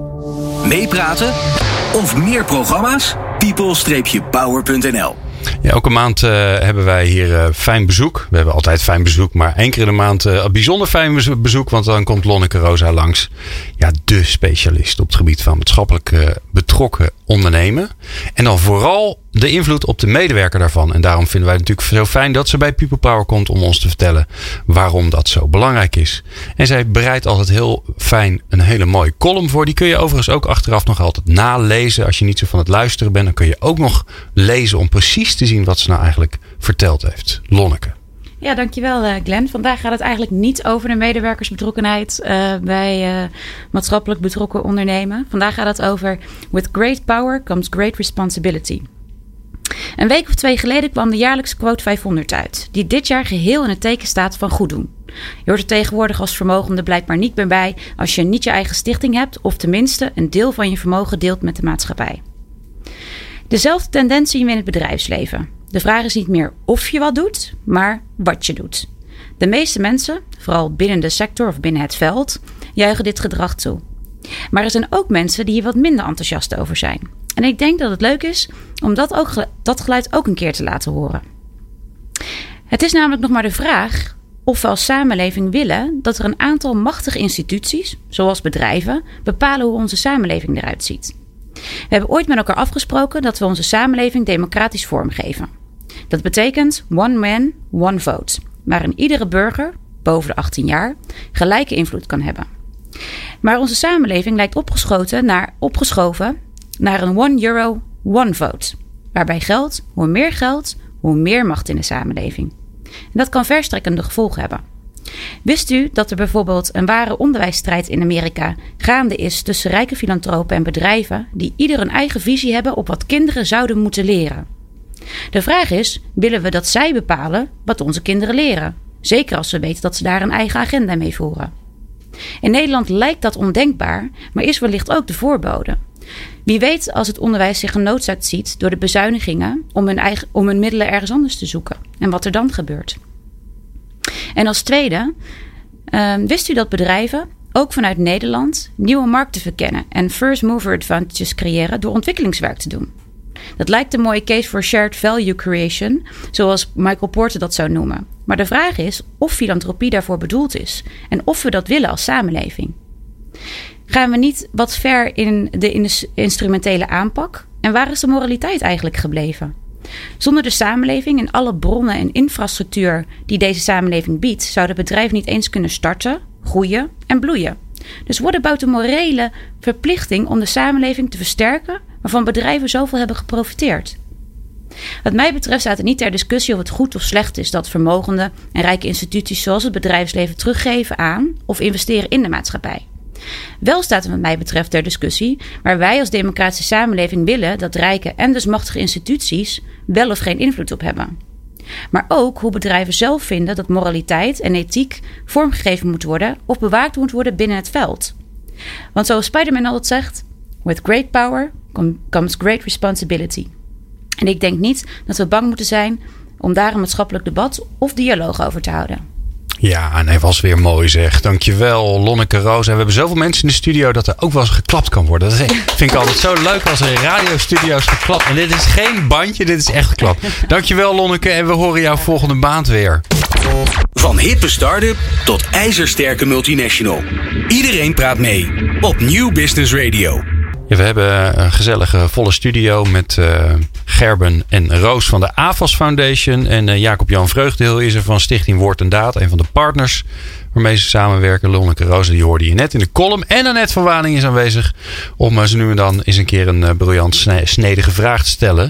Meepraten of meer programma's? people power punt n l. Ja, elke maand uh, hebben wij hier uh, fijn bezoek. We hebben altijd fijn bezoek, maar één keer in de maand uh, bijzonder fijn bezoek. Want dan komt Lonneke Rosa langs. Ja, de specialist op het gebied van maatschappelijk uh, betrokken ondernemen. En dan vooral de invloed op de medewerker daarvan. En daarom vinden wij het natuurlijk zo fijn dat ze bij People Power komt om ons te vertellen waarom dat zo belangrijk is. En zij bereidt altijd heel fijn een hele mooie column voor. Die kun je overigens ook achteraf nog altijd nalezen. Als je niet zo van het luisteren bent, dan kun je ook nog lezen om precies te zien wat ze nou eigenlijk verteld heeft. Lonneke. Ja, dankjewel Glenn. Vandaag gaat het eigenlijk niet over de medewerkersbetrokkenheid uh, bij uh, maatschappelijk betrokken ondernemen. Vandaag gaat het over with great power comes great responsibility. Een week of twee geleden kwam de jaarlijkse quote vijfhonderd uit, die dit jaar geheel in het teken staat van goed doen. Je hoort er tegenwoordig als vermogende blijkbaar niet meer bij als je niet je eigen stichting hebt of tenminste een deel van je vermogen deelt met de maatschappij. Dezelfde tendens zien we in het bedrijfsleven. De vraag is niet meer of je wat doet, maar wat je doet. De meeste mensen, vooral binnen de sector of binnen het veld, juichen dit gedrag toe. Maar er zijn ook mensen die hier wat minder enthousiast over zijn. En ik denk dat het leuk is om dat, ook, dat geluid ook een keer te laten horen. Het is namelijk nog maar de vraag of we als samenleving willen dat er een aantal machtige instituties, zoals bedrijven, bepalen hoe onze samenleving eruit ziet. We hebben ooit met elkaar afgesproken dat we onze samenleving democratisch vormgeven. Dat betekent one man, one vote, waarin iedere burger, boven de achttien jaar, gelijke invloed kan hebben. Maar onze samenleving lijkt opgeschoten naar, opgeschoven naar een one euro, one vote, waarbij geld, hoe meer geld, hoe meer macht in de samenleving. En dat kan verstrekkende gevolgen hebben. Wist u dat er bijvoorbeeld een ware onderwijsstrijd in Amerika gaande is tussen rijke filantropen en bedrijven die ieder een eigen visie hebben op wat kinderen zouden moeten leren? De vraag is, willen we dat zij bepalen wat onze kinderen leren? Zeker als we weten dat ze daar een eigen agenda mee voeren. In Nederland lijkt dat ondenkbaar, maar is wellicht ook de voorbode. Wie weet als het onderwijs zich genoodzaakt ziet door de bezuinigingen om hun, eigen, om hun middelen ergens anders te zoeken en wat er dan gebeurt. En als tweede, uh, wist u dat bedrijven, ook vanuit Nederland, nieuwe markten verkennen en first mover advantages creëren door ontwikkelingswerk te doen? Dat lijkt een mooie case voor shared value creation, zoals Michael Porter dat zou noemen. Maar de vraag is of filantropie daarvoor bedoeld is en of we dat willen als samenleving. Gaan we niet wat ver in de instrumentele aanpak? En waar is de moraliteit eigenlijk gebleven? Zonder de samenleving en alle bronnen en infrastructuur die deze samenleving biedt, zou het bedrijf niet eens kunnen starten, groeien en bloeien. Dus what about de morele verplichting om de samenleving te versterken, waarvan bedrijven zoveel hebben geprofiteerd? Wat mij betreft staat er niet ter discussie of het goed of slecht is dat vermogende en rijke instituties zoals het bedrijfsleven teruggeven aan of investeren in de maatschappij. Wel staat er wat mij betreft ter discussie waar wij als democratische samenleving willen dat rijke en dus machtige instituties wel of geen invloed op hebben. Maar ook hoe bedrijven zelf vinden dat moraliteit en ethiek vormgegeven moet worden of bewaakt moet worden binnen het veld. Want zoals Spider-Man altijd zegt, with great power comes great responsibility. En ik denk niet dat we bang moeten zijn om daar een maatschappelijk debat of dialoog over te houden. Ja, nee, was weer mooi zeg. Dankjewel, Lonneke Roos. En we hebben zoveel mensen in de studio dat er ook wel eens geklapt kan worden. Dat vind ik altijd zo leuk als er in radiostudio's geklapt. En dit is geen bandje, dit is echt geklapt. Dankjewel, Lonneke. En we horen jou volgende maand weer. Van hippe start-up tot ijzersterke multinational. Iedereen praat mee op Nieuw Business Radio. Ja, we hebben een gezellige volle studio met uh, Gerben en Roos van de A F A S Foundation. En uh, Jacob-Jan Vreugdehil is er van Stichting Woord en Daad. Een van de partners waarmee ze samenwerken. Lonneke Roos, die hoorde je net in de column. En Annette van Waning is aanwezig om uh, ze nu en dan eens een keer een uh, briljant sne- snedige vraag te stellen.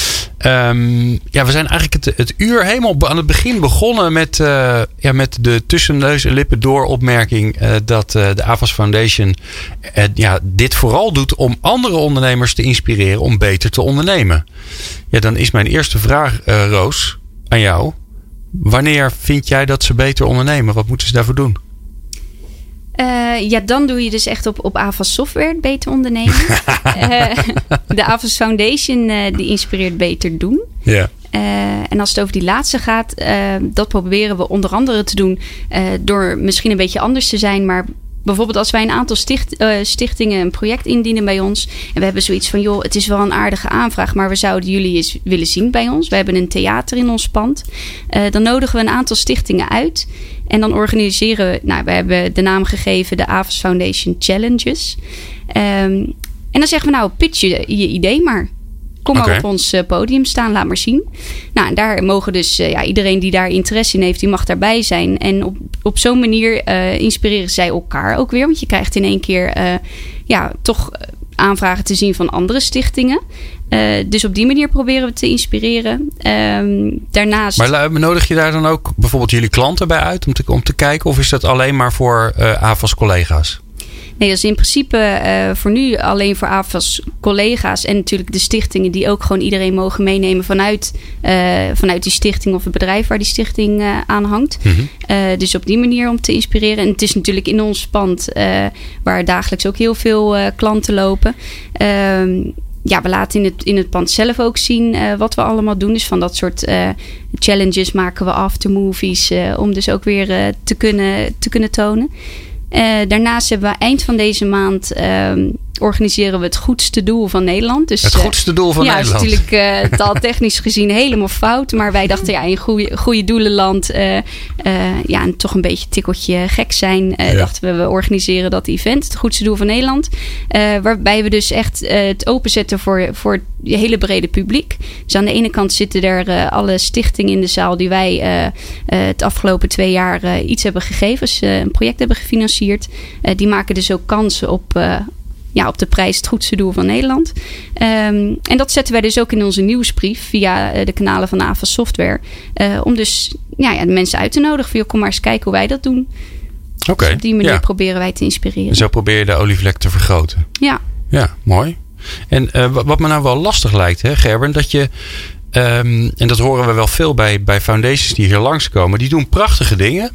Um, ja, we zijn eigenlijk het, het uur helemaal aan het begin begonnen met, uh, ja, met de tussen neus en lippen door opmerking uh, dat uh, de A F A S Foundation uh, ja, dit vooral doet om andere ondernemers te inspireren om beter te ondernemen. Ja, dan is mijn eerste vraag, uh, Roos, aan jou. Wanneer vind jij dat ze beter ondernemen? Wat moeten ze daarvoor doen? Uh, ja, dan doe je dus echt op, op A F A S Software beter ondernemen. uh, de A F A S Foundation uh, die inspireert beter doen. Ja. Yeah. Uh, en als het over die laatste gaat, uh, dat proberen we onder andere te doen uh, door misschien een beetje anders te zijn, maar bijvoorbeeld als wij een aantal sticht, uh, stichtingen een project indienen bij ons en we hebben zoiets van, joh, het is wel een aardige aanvraag, maar we zouden jullie eens willen zien bij ons. We hebben een theater in ons pand. Uh, dan nodigen we een aantal stichtingen uit en dan organiseren we, nou, we hebben de naam gegeven de A F A S Foundation Challenges. Um, en dan zeggen we, nou, pitch je, je idee maar. Kom maar okay. op ons uh, podium staan, laat maar zien. Nou, en daar mogen dus uh, ja, iedereen die daar interesse in heeft, die mag daarbij zijn. En op, op zo'n manier uh, inspireren zij elkaar ook weer. Want je krijgt in één keer uh, ja, toch aanvragen te zien van andere stichtingen. Uh, dus op die manier proberen we te inspireren. Um, daarnaast. Maar nodig je daar dan ook bijvoorbeeld jullie klanten bij uit om te, om te kijken? Of is dat alleen maar voor uh, A F A S collega's? Nee, dat is in principe uh, voor nu alleen voor A F A S collega's en natuurlijk de stichtingen die ook gewoon iedereen mogen meenemen vanuit, uh, vanuit die stichting of het bedrijf waar die stichting uh, aan hangt. Mm-hmm. Uh, dus op die manier om te inspireren. En het is natuurlijk in ons pand uh, waar dagelijks ook heel veel uh, klanten lopen. Uh, Ja, we laten in het, in het pand zelf ook zien uh, wat we allemaal doen. Dus van dat soort uh, challenges maken we aftermovies uh, om dus ook weer uh, te, kunnen, te kunnen tonen. Uh, daarnaast hebben we eind van deze maand uh, organiseren we het goedste doel van Nederland. Dus, het goedste doel van uh, Nederland. Ja, is natuurlijk uh, taaltechnisch gezien helemaal fout. Maar wij dachten, ja, in goede, goede doelenland uh, uh, ja, en toch een beetje tikkeltje gek zijn. Uh, ja. Dachten we, we organiseren dat event, het goedste doel van Nederland. Uh, waarbij we dus echt uh, het openzetten voor, voor het hele brede publiek. Dus aan de ene kant zitten er uh, alle stichtingen in de zaal die wij uh, uh, het afgelopen twee jaar uh, iets hebben gegeven. Dus uh, een project hebben gefinancierd. Uh, die maken dus ook kansen op... Uh, Ja, op de prijs het goedste doel van Nederland. Um, en dat zetten wij dus ook in onze nieuwsbrief via uh, de kanalen van A F A S Software. Uh, om dus ja, ja, de mensen uit te nodigen. Van, kom maar eens kijken hoe wij dat doen. Oké. Okay, dus op die manier ja. proberen wij te inspireren. En zo probeer je de olievlek te vergroten. Ja. Ja, mooi. En uh, wat me nou wel lastig lijkt, hè, Gerben, dat je... Um, en dat horen we wel veel bij, bij foundations die hier langskomen. Die doen prachtige dingen.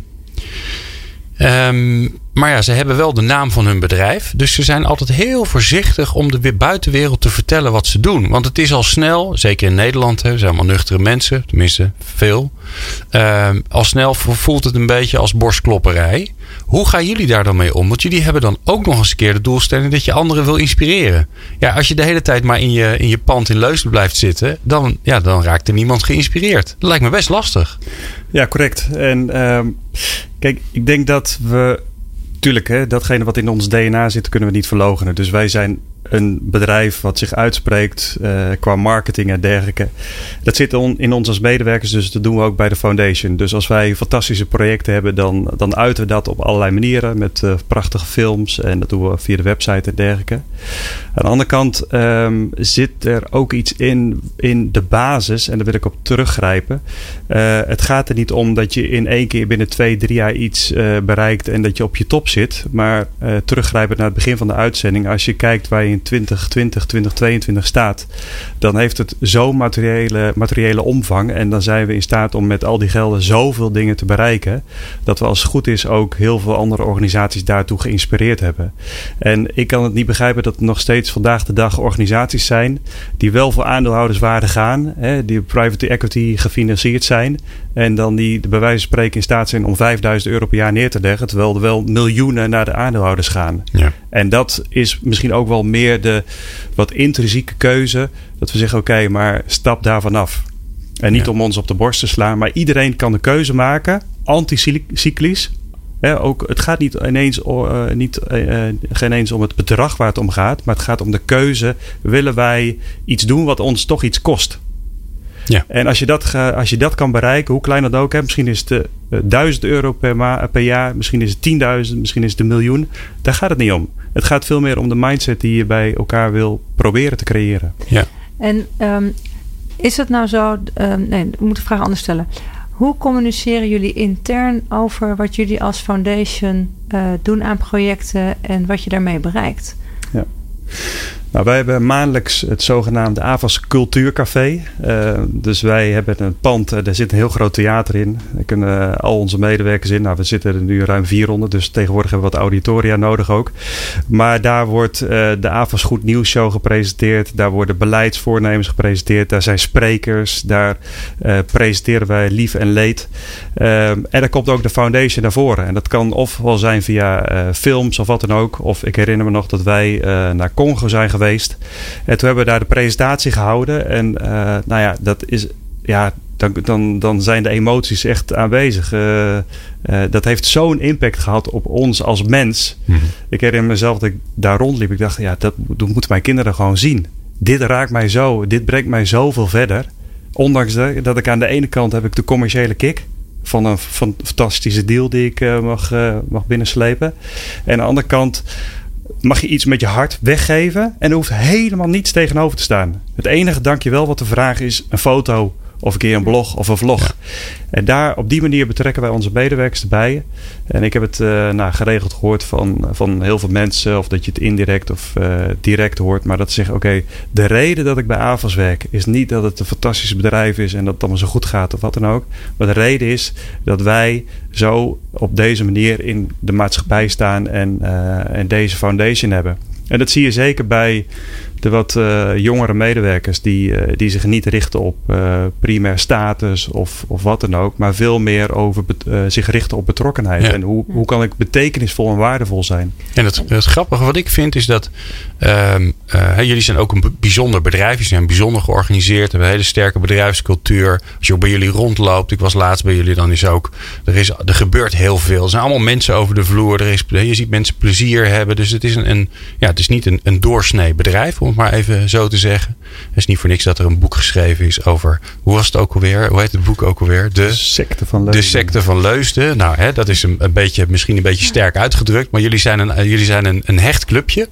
Um, maar ja, ze hebben wel de naam van hun bedrijf. Dus ze zijn altijd heel voorzichtig om de buitenwereld te vertellen wat ze doen. Want het is al snel, zeker in Nederland, hè, we zijn allemaal nuchtere mensen, tenminste veel. Um, al snel voelt het een beetje als borstklopperij. Hoe gaan jullie daar dan mee om? Want jullie hebben dan ook nog eens een keer de doelstelling dat je anderen wil inspireren. Ja, als je de hele tijd maar in je, in je pand in Leusden blijft zitten, dan, ja, dan raakt er niemand geïnspireerd. Dat lijkt me best lastig. Ja, correct. En um, kijk, ik denk dat we... Tuurlijk, hè, datgene wat in ons D N A zit, kunnen we niet verloochenen. Dus wij zijn een bedrijf wat zich uitspreekt uh, qua marketing en dergelijke. Dat zit on, in ons als medewerkers, dus dat doen we ook bij de foundation. Dus als wij fantastische projecten hebben, dan, dan uiten we dat op allerlei manieren. Met uh, prachtige films en dat doen we via de website en dergelijke. Aan de andere kant um, zit er ook iets in, in de basis, en daar wil ik op teruggrijpen. Uh, het gaat er niet om dat je in één keer binnen twee, drie jaar iets uh, bereikt en dat je op je top zit. Maar uh, teruggrijpend naar het begin van de uitzending, als je kijkt waar je in twintig twintig, twintig tweeëntwintig staat, dan heeft het zo'n materiële, materiële omvang en dan zijn we in staat om met al die gelden zoveel dingen te bereiken, dat we als het goed is ook heel veel andere organisaties daartoe geïnspireerd hebben. En ik kan het niet begrijpen dat er nog steeds vandaag de dag organisaties zijn die wel voor aandeelhouderswaarde gaan, hè, die private equity gefinancierd zijn En dan die bij wijze van spreken in staat zijn om vijfduizend euro per jaar neer te leggen. Terwijl er wel miljoenen naar de aandeelhouders gaan. Ja. En dat is misschien ook wel meer de wat intrinsieke keuze. Dat we zeggen, oké, okay, maar stap daarvan af. En niet ja. om ons op de borst te slaan. Maar iedereen kan de keuze maken. Anticyclisch. Ja, ook, het gaat niet ineens, uh, niet, uh, geen eens om het bedrag waar het om gaat. Maar het gaat om de keuze. Willen wij iets doen wat ons toch iets kost? Ja. En als je, dat, als je dat kan bereiken, hoe klein dat ook is. Misschien is het uh, duizend euro per, ma- per jaar. Misschien is het tienduizend. Misschien is het een miljoen. Daar gaat het niet om. Het gaat veel meer om de mindset die je bij elkaar wil proberen te creëren. Ja. En um, is het nou zo... Um, nee, ik moet de vraag anders stellen. Hoe communiceren jullie intern over wat jullie als foundation uh, doen aan projecten en wat je daarmee bereikt? Ja. Nou, wij hebben maandelijks het zogenaamde AFAS Cultuurcafé. Uh, dus wij hebben een pand, uh, daar zit een heel groot theater in. Daar kunnen uh, al onze medewerkers in. Nou, we zitten er nu ruim vierhonderd, dus tegenwoordig hebben we wat auditoria nodig ook. Maar daar wordt uh, de AFAS Goed Nieuws Show gepresenteerd. Daar worden beleidsvoornemens gepresenteerd. Daar zijn sprekers. Daar uh, presenteren wij lief en leed. Uh, en daar komt ook de foundation naar voren. En dat kan ofwel zijn via uh, films of wat dan ook. Of ik herinner me nog dat wij uh, naar Congo zijn geweest. En toen hebben we daar de presentatie gehouden. En uh, nou ja, dat is, ja dan, dan, dan zijn de emoties echt aanwezig. Uh, uh, dat heeft zo'n impact gehad op ons als mens. Mm-hmm. Ik herinner mezelf dat ik daar rondliep. Ik dacht, ja, dat, dat moeten mijn kinderen gewoon zien. Dit raakt mij zo. Dit brengt mij zoveel verder. Ondanks de, dat ik aan de ene kant heb ik de commerciële kick. Van een van fantastische deal die ik uh, mag, uh, mag binnenslepen. En aan de andere kant mag je iets met je hart weggeven. En er hoeft helemaal niets tegenover te staan. Het enige dankjewel wat te vragen is een foto of een keer een blog of een vlog. Ja. En daar op die manier betrekken wij onze medewerkers erbij. En ik heb het uh, nou, geregeld gehoord van, van heel veel mensen. Of dat je het indirect of uh, direct hoort. Maar dat ze zeggen, oké, okay, de reden dat ik bij AFAS werk is niet dat het een fantastisch bedrijf is en dat het allemaal zo goed gaat of wat dan ook. Maar de reden is dat wij zo op deze manier in de maatschappij staan en, uh, en deze foundation hebben. En dat zie je zeker bij de wat uh, jongere medewerkers die, uh, die zich niet richten op uh, primair status of, of wat dan ook. Maar veel meer over bet- uh, zich richten op betrokkenheid. Ja. En hoe, hoe kan ik betekenisvol en waardevol zijn. En het, het grappige wat ik vind is dat uh, uh, jullie zijn ook een bijzonder bedrijf. Jullie zijn bijzonder georganiseerd. Hebben een hele sterke bedrijfscultuur. Als je ook bij jullie rondloopt. Ik was laatst bij jullie. Dan is ook, er, is, er gebeurt heel veel. Er zijn allemaal mensen over de vloer. Er is, je ziet mensen plezier hebben. Dus het is, een, een, ja, het is niet een, een doorsnee bedrijf. Om het maar even zo te zeggen. Het is niet voor niks dat er een boek geschreven is over... Hoe was het ook alweer? Hoe heet het boek ook alweer? De, de secte van Leusden. De secte van Leusden. Nou, hè, dat is een, een beetje, misschien een beetje sterk uitgedrukt. Maar jullie zijn een, jullie zijn een, een hecht clubje.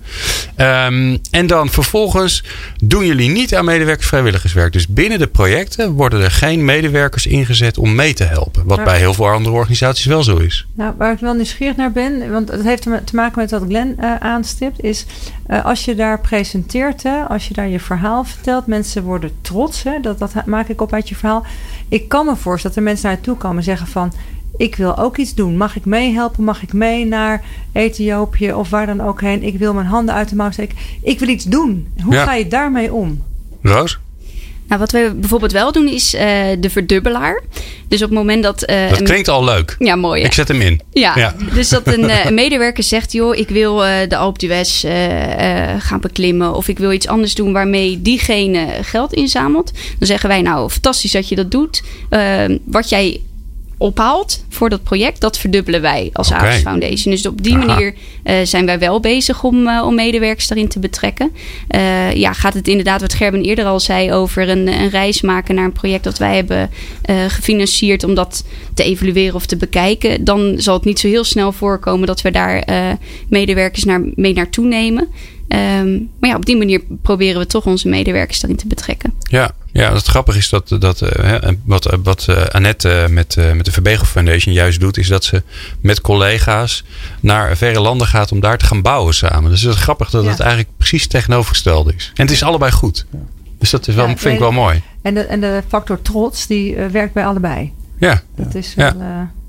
Um, en dan vervolgens doen jullie niet aan medewerkersvrijwilligerswerk. Dus binnen de projecten worden er geen medewerkers ingezet om mee te helpen. Wat maar, bij heel veel andere organisaties wel zo is. Nou, waar ik wel nieuwsgierig naar ben... want het heeft te maken met wat Glenn uh, aanstipt... is uh, als je daar presenteert... Hè, als je daar je verhaal vertelt... mensen worden trots. Hè, dat, dat maak ik op uit je verhaal. Ik kan me voorstellen dat er mensen naartoe komen en zeggen van... ik wil ook iets doen. Mag ik meehelpen? Mag ik mee naar Ethiopië of waar dan ook heen? Ik wil mijn handen uit de mouw steken. Ik wil iets doen. Hoe ja. ga je daarmee om? Roos? Nou, wat we bijvoorbeeld wel doen is uh, de verdubbelaar. Dus op het moment dat... Uh, dat klinkt al leuk. Ja, mooi. Hè? Ik zet hem in. Ja, ja. Dus dat een, uh, een medewerker zegt... joh, ik wil uh, de Alpe d'Huez uh, uh, gaan beklimmen... of ik wil iets anders doen waarmee diegene geld inzamelt. Dan zeggen wij, nou, fantastisch dat je dat doet. Uh, wat jij ophaalt voor dat project, dat verdubbelen wij als okay. AFAS Foundation. Dus op die Aha. manier uh, zijn wij wel bezig om, uh, om medewerkers daarin te betrekken. Uh, ja, gaat het inderdaad, wat Gerben eerder al zei, over een, een reis maken naar een project dat wij hebben uh, gefinancierd om dat te evalueren of te bekijken, dan zal het niet zo heel snel voorkomen dat we daar uh, medewerkers naar, mee naartoe nemen. Um, maar ja, op die manier proberen we toch onze medewerkers daarin te betrekken. Ja, ja, het grappige is dat, dat uh, wat, wat uh, Annette uh, met, uh, met de Verbegel Foundation juist doet, is dat ze met collega's naar verre landen gaat om daar te gaan bouwen samen. Dus het is grappig dat ja. het eigenlijk precies tegenovergesteld is. En het is allebei goed. Ja. Dus dat is wel, ja, vind ik wel mooi. En de, en de factor trots, die uh, werkt bij allebei. Ja. Dat is wel... Ja. Uh,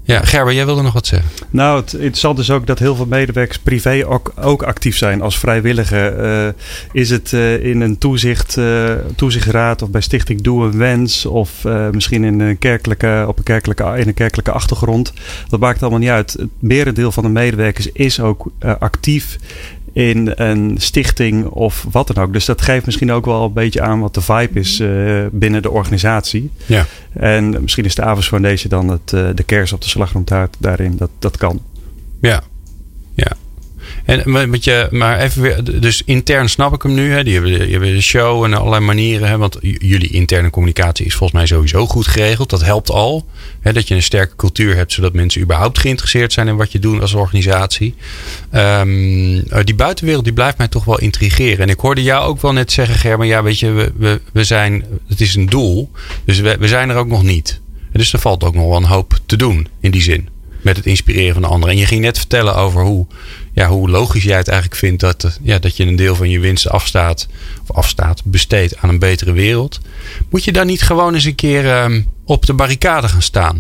Ja, Gerben, jij wilde nog wat zeggen. Nou, het interessant is ook dat heel veel medewerkers privé ook, ook actief zijn als vrijwilliger. Uh, is het uh, in een toezicht, uh, toezichtraad of bij Stichting Doe een Wens of uh, misschien in een kerkelijke, op een kerkelijke, in een kerkelijke achtergrond. Dat maakt allemaal niet uit. Het merendeel van de medewerkers is ook uh, actief in een stichting of wat dan ook. Dus dat geeft misschien ook wel een beetje aan wat de vibe is uh, binnen de organisatie. Ja. En misschien is de Avos Foundation dan het, uh, de kers op de slagroomtaart daarin. Dat, dat kan. Ja, ja. En met je, maar even weer, dus intern snap ik hem nu. Hè? Die hebben, die hebben de show en allerlei manieren. Hè? Want j- jullie interne communicatie is volgens mij sowieso goed geregeld. Dat helpt al. Hè? Dat je een sterke cultuur hebt, zodat mensen überhaupt geïnteresseerd zijn in wat je doet als organisatie. Um, die buitenwereld die blijft mij toch wel intrigeren. En ik hoorde jou ook wel net zeggen, Gerben, ja, weet je, we, we, we zijn, het is een doel. Dus we, we zijn er ook nog niet. En dus er valt ook nog wel een hoop te doen in die zin. Met het inspireren van de anderen. En je ging net vertellen over hoe, ja, hoe logisch jij het eigenlijk vindt dat, ja, dat je een deel van je winst afstaat, of afstaat, besteedt aan een betere wereld. Moet je dan niet gewoon eens een keer um, op de barricade gaan staan?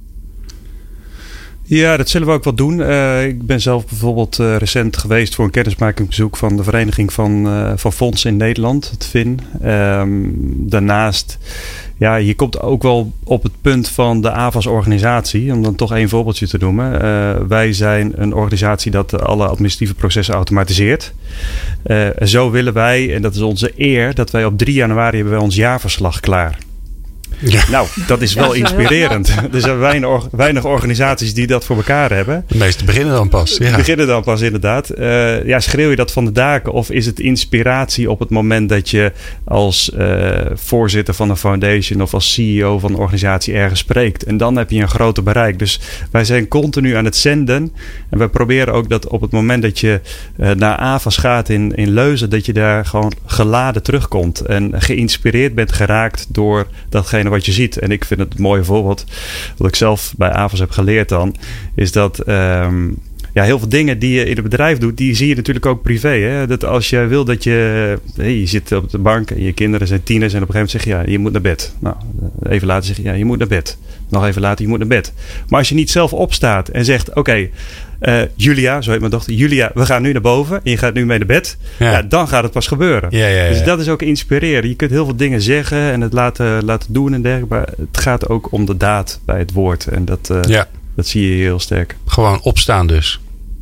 Ja, dat zullen we ook wel doen. Uh, ik ben zelf bijvoorbeeld uh, recent geweest voor een kennismakingsbezoek van de Vereniging van, uh, van Fondsen in Nederland, het F I N. Um, daarnaast, ja, je komt ook wel op het punt van de Avas-organisatie, om dan toch één voorbeeldje te noemen. Uh, wij zijn een organisatie dat alle administratieve processen automatiseert. Uh, zo willen wij, en dat is onze eer, dat wij op drie januari hebben wij ons jaarverslag klaar. Ja. Nou, dat is wel ja, inspirerend. Er zijn weinig, weinig organisaties die dat voor elkaar hebben. De meeste beginnen dan pas. Ja. Beginnen dan pas, inderdaad. Uh, ja, schreeuw je dat van de daken? Of is het inspiratie op het moment dat je als uh, voorzitter van een foundation of als C E O van een organisatie ergens spreekt? En dan heb je een groter bereik. Dus wij zijn continu aan het zenden. En wij proberen ook dat op het moment dat je uh, naar Avas gaat in, in Leuzen, dat je daar gewoon geladen terugkomt. En geïnspireerd bent geraakt door datgene wat je ziet. En ik vind het een mooie voorbeeld wat ik zelf bij Avas heb geleerd dan, is dat um, ja, heel veel dingen die je in het bedrijf doet, die zie je natuurlijk ook privé. Hè? Dat als je wil dat je, hey, je zit op de bank en je kinderen zijn tieners en op een gegeven moment zeg je, ja, je moet naar bed. Nou, even later zeg je, ja, je moet naar bed. Nog even later, je moet naar bed. Maar als je niet zelf opstaat en zegt, oké, okay, Uh, Julia, zo heet mijn dochter. Julia, we gaan nu naar boven. En je gaat nu mee naar bed. Ja. Ja, dan gaat het pas gebeuren. Ja, ja, ja. Dus dat is ook inspireren. Je kunt heel veel dingen zeggen en het laten, laten doen en dergelijke. Maar het gaat ook om de daad bij het woord. En dat, uh, ja. dat zie je heel sterk. Gewoon opstaan dus.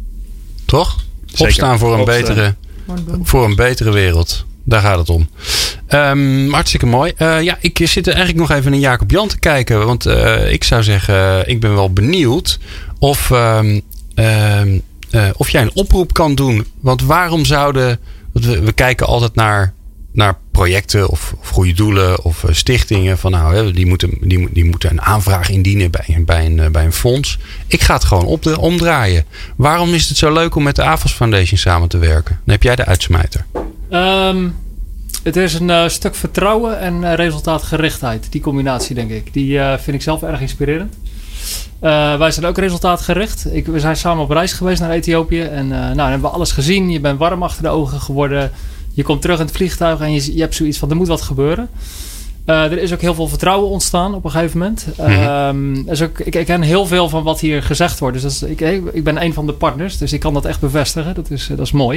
Toch? Zeker. Opstaan voor een, opstaan. Betere, voor een betere wereld. Daar gaat het om. Um, hartstikke mooi. Uh, ja, ik zit er eigenlijk nog even naar Jacob Jan te kijken. Want uh, ik zou zeggen, uh, ik ben wel benieuwd of... Um, Uh, uh, of jij een oproep kan doen. Want waarom zouden... We, we kijken altijd naar, naar projecten of, of goede doelen of uh, stichtingen. Van nou, hè, die, moeten, die, die moeten een aanvraag indienen bij, bij, een, bij een fonds. Ik ga het gewoon op de, omdraaien. Waarom is het zo leuk om met de Avos Foundation samen te werken? Dan heb jij de uitsmijter. Um, het is een uh, stuk vertrouwen en uh, resultaatgerichtheid. Die combinatie, denk ik. Die uh, vind ik zelf erg inspirerend. Uh, wij zijn ook resultaatgericht. Ik, we zijn samen op reis geweest naar Ethiopië. En uh, nou, dan hebben we alles gezien. Je bent warm achter de ogen geworden. Je komt terug in het vliegtuig en je, je hebt zoiets van, er moet wat gebeuren. Uh, er is ook heel veel vertrouwen ontstaan op een gegeven moment. Mm-hmm. Um, is ook, ik, ik ken heel veel van wat hier gezegd wordt. Dus dat is, ik, ik ben een van de partners. Dus ik kan dat echt bevestigen. Dat is, dat is mooi.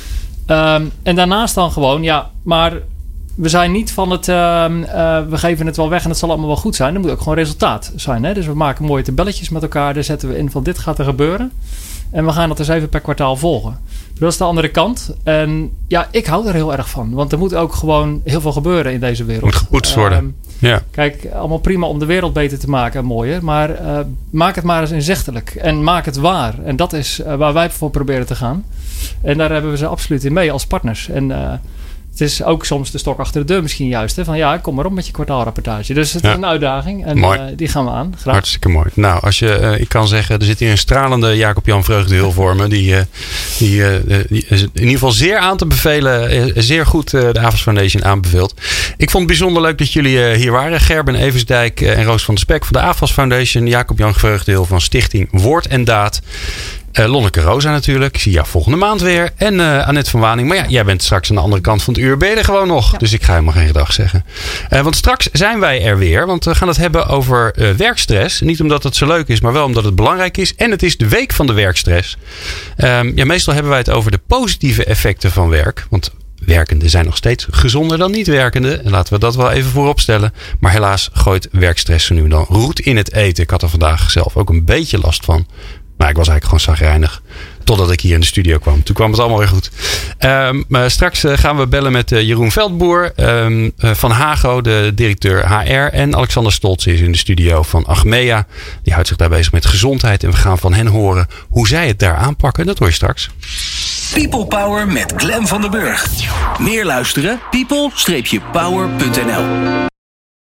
Um, en daarnaast dan gewoon, ja, maar... We zijn niet van het, uh, uh, we geven het wel weg en het zal allemaal wel goed zijn. Er moet ook gewoon resultaat zijn. Hè? Dus we maken mooie tabelletjes met elkaar. Daar zetten we in van dit gaat er gebeuren. En we gaan dat dus even per kwartaal volgen. Dat is de andere kant. En ja, ik hou er heel erg van. Want er moet ook gewoon heel veel gebeuren in deze wereld. Moet gepoetst worden. Uh, ja. Kijk, allemaal prima om de wereld beter te maken en mooier. Maar uh, maak het maar eens inzichtelijk. En maak het waar. En dat is uh, waar wij voor proberen te gaan. En daar hebben we ze absoluut in mee als partners. En... Uh, Het is ook soms de stok achter de deur misschien juist. Hè? Van ja, kom maar op met je kwartaalrapportage. Dus het is ja. een uitdaging. En uh, die gaan we aan. Graag. Hartstikke mooi. Nou, als je, uh, ik kan zeggen, er zit hier een stralende Jacob-Jan Vreugdehil voor me. Die, uh, die, uh, die is in ieder geval zeer aan te bevelen. Uh, zeer goed uh, de Avos Foundation aanbeveelt. Ik vond het bijzonder leuk dat jullie uh, hier waren. Gerben Eversdijk uh, en Roos van der Spek van de Avos Foundation. Jacob-Jan Vreugdehil van Stichting Woord en Daad. Uh, Lonneke Rosa natuurlijk. Ik zie jou volgende maand weer. En uh, Annette van Waning. Maar ja, jij bent straks aan de andere kant van het uur. Ben je er gewoon nog. Ja. Dus ik ga helemaal geen gedag zeggen. Uh, want straks zijn wij er weer. Want we gaan het hebben over uh, werkstress. Niet omdat het zo leuk is, maar wel omdat het belangrijk is. En het is de week van de werkstress. Um, ja, meestal hebben wij het over de positieve effecten van werk. Want werkenden zijn nog steeds gezonder dan niet-werkenden. En laten we dat wel even voorop stellen. Maar helaas gooit werkstress zo nu en dan roet in het eten. Ik had er vandaag zelf ook een beetje last van. Maar ik was eigenlijk gewoon chagrijnig. Totdat ik hier in de studio kwam. Toen kwam het allemaal weer goed. Um, maar straks uh, gaan we bellen met uh, Jeroen Veldboer um, uh, van Hago, de directeur H R. En Alexander Stoltz is in de studio van Achmea. Die houdt zich daar bezig met gezondheid. En we gaan van hen horen hoe zij het daar aanpakken. Dat hoor je straks. People Power met Glenn van den Burg. Meer luisteren? people dash power punt n l